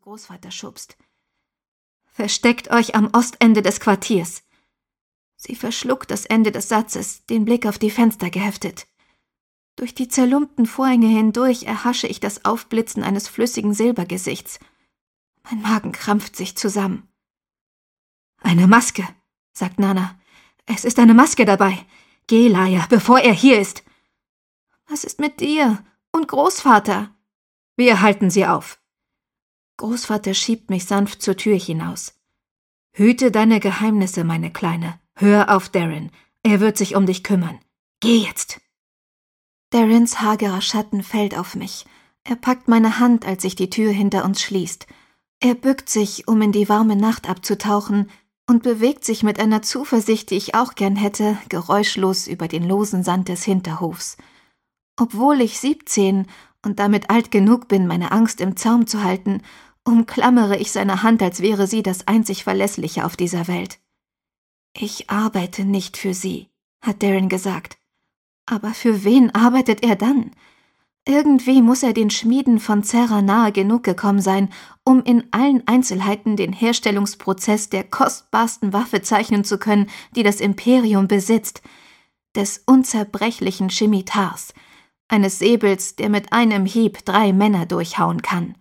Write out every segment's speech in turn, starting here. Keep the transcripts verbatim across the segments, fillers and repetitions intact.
Großvater schubst. »Versteckt euch am Ostende des Quartiers.« Sie verschluckt das Ende des Satzes, den Blick auf die Fenster geheftet. Durch die zerlumpten Vorhänge hindurch erhasche ich das Aufblitzen eines flüssigen Silbergesichts. Mein Magen krampft sich zusammen. »Eine Maske«, sagt Nana. »Es ist eine Maske dabei. Geh, Laia, bevor er hier ist.« »Was ist mit dir und Großvater?« »Wir halten sie auf.« Großvater schiebt mich sanft zur Tür hinaus. »Hüte deine Geheimnisse, meine Kleine. Hör auf Darren. Er wird sich um dich kümmern. Geh jetzt!« Darrens hagerer Schatten fällt auf mich. Er packt meine Hand, als sich die Tür hinter uns schließt. Er bückt sich, um in die warme Nacht abzutauchen, und bewegt sich mit einer Zuversicht, die ich auch gern hätte, geräuschlos über den losen Sand des Hinterhofs. Obwohl ich siebzehn und damit alt genug bin, meine Angst im Zaum zu halten, umklammere ich seine Hand, als wäre sie das einzig Verlässliche auf dieser Welt. »Ich arbeite nicht für sie«, hat Darren gesagt. Aber für wen arbeitet er dann? Irgendwie muss er den Schmieden von Zerra nahe genug gekommen sein, um in allen Einzelheiten den Herstellungsprozess der kostbarsten Waffe zeichnen zu können, die das Imperium besitzt, des unzerbrechlichen Scimitars, eines Säbels, der mit einem Hieb drei Männer durchhauen kann.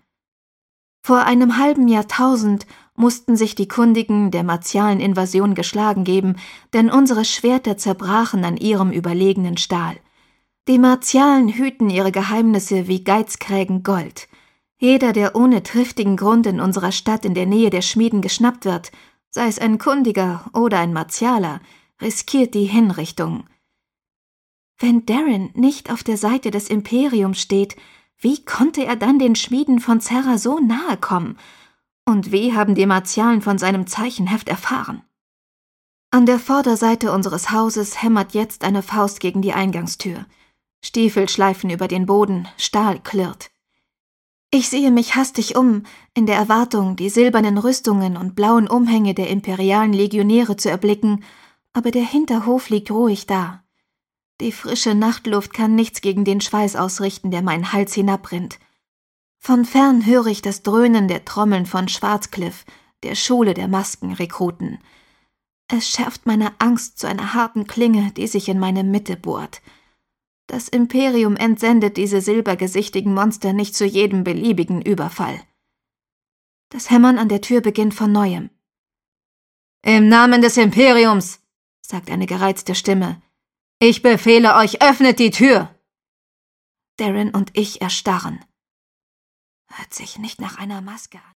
Vor einem halben Jahrtausend mussten sich die Kundigen der martialen Invasion geschlagen geben, denn unsere Schwerter zerbrachen an ihrem überlegenen Stahl. Die Martialen hüten ihre Geheimnisse wie Geizkrägen Gold. Jeder, der ohne triftigen Grund in unserer Stadt in der Nähe der Schmieden geschnappt wird, sei es ein Kundiger oder ein Martialer, riskiert die Hinrichtung. Wenn Darren nicht auf der Seite des Imperiums steht, wie konnte er dann den Schmieden von Zerra so nahe kommen? Und wie haben die Martialen von seinem Zeichenheft erfahren? An der Vorderseite unseres Hauses hämmert jetzt eine Faust gegen die Eingangstür. Stiefel schleifen über den Boden, Stahl klirrt. Ich sehe mich hastig um, in der Erwartung, die silbernen Rüstungen und blauen Umhänge der imperialen Legionäre zu erblicken, aber der Hinterhof liegt ruhig da. Die frische Nachtluft kann nichts gegen den Schweiß ausrichten, der meinen Hals hinabrinnt. Von fern höre ich das Dröhnen der Trommeln von Schwarzcliff, der Schule der Maskenrekruten. Es schärft meine Angst zu einer harten Klinge, die sich in meine Mitte bohrt. Das Imperium entsendet diese silbergesichtigen Monster nicht zu jedem beliebigen Überfall. Das Hämmern an der Tür beginnt von Neuem. »Im Namen des Imperiums«, sagt eine gereizte Stimme, »ich befehle euch, öffnet die Tür!« Darren und ich erstarren. Hört sich nicht nach einer Maske an.